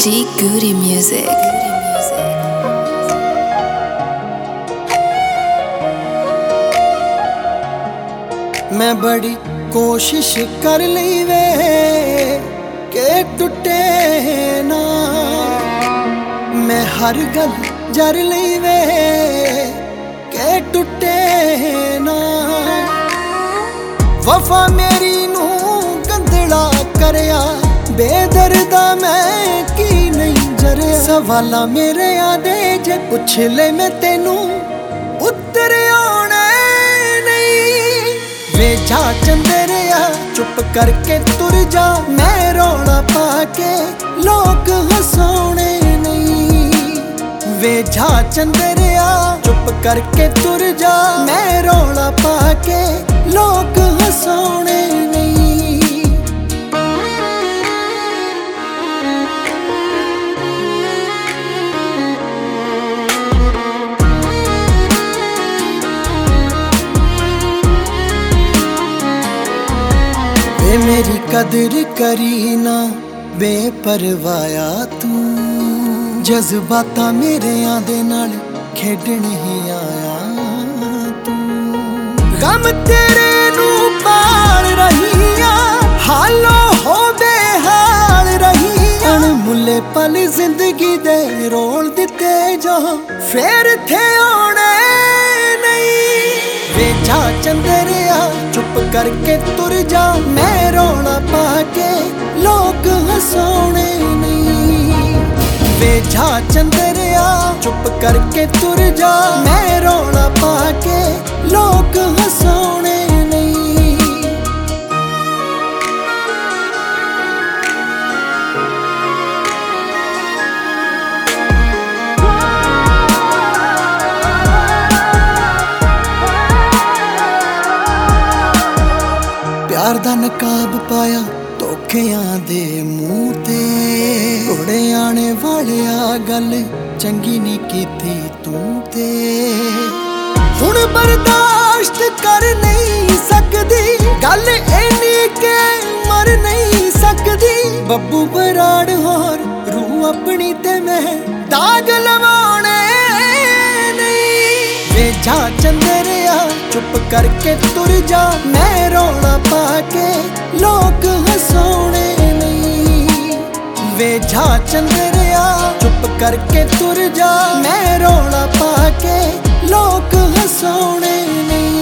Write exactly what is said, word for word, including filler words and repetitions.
G Goody Music. मैं बड़ी कोशिश कर ली वे के टुटे ना, मैं हर गल जर ली वे के टुटे ना। वफा मेरी नू गंदला करया, बेदर्दा मैं की नहीं जरिया। सवाला मेरे आदे जे पुछ ले मैं तेनू उत्तर आने नहीं। वे जा चंदरिया चुप करके तुर जा, मैं रौला पाके लोग हंसाने नहीं। वे जा चंदरिया चुप करके तुर जा, मैं रौला पाके लोग हंसाने नहीं। वे मेरी कदर करी ना बेपरवाया तू, जज्बाता मेरे आदे नाल खेडण ही आया तू। गम तेरे नू पाल रही आ, हालो हो बेहाल रही आ। अणमुल्ले पल जिंदगी दे रोल दिते जो फेर थे आने नहीं। वे जा चंदरिया चुप करके तुर जा, मैं रौला पाके लोग हंसाने नहीं। वे जा चंदरिया चुप करके तुर जा, मैं रौला पाके लोग हंसाने नहीं। प्यार दा नकाब पाया धोखियां दे मूंह ते, घोड़े आने वालिया गल चंगी नहीं कीती तू ते। हुण बर्दाश्त कर नहीं सकदी गल इन्नी के मर नहीं सकदी। बब्बू बराड़ होर रूह अपनी ते मैं दाग लवाने नहीं। वे जा चंदरिया चुप करके तुर जा, मैं रौला पाके लोग हंसाने नहीं। वे जा चंदरिया चुप करके तुर जा, मैं रौला पाके लोग हंसाने नहीं।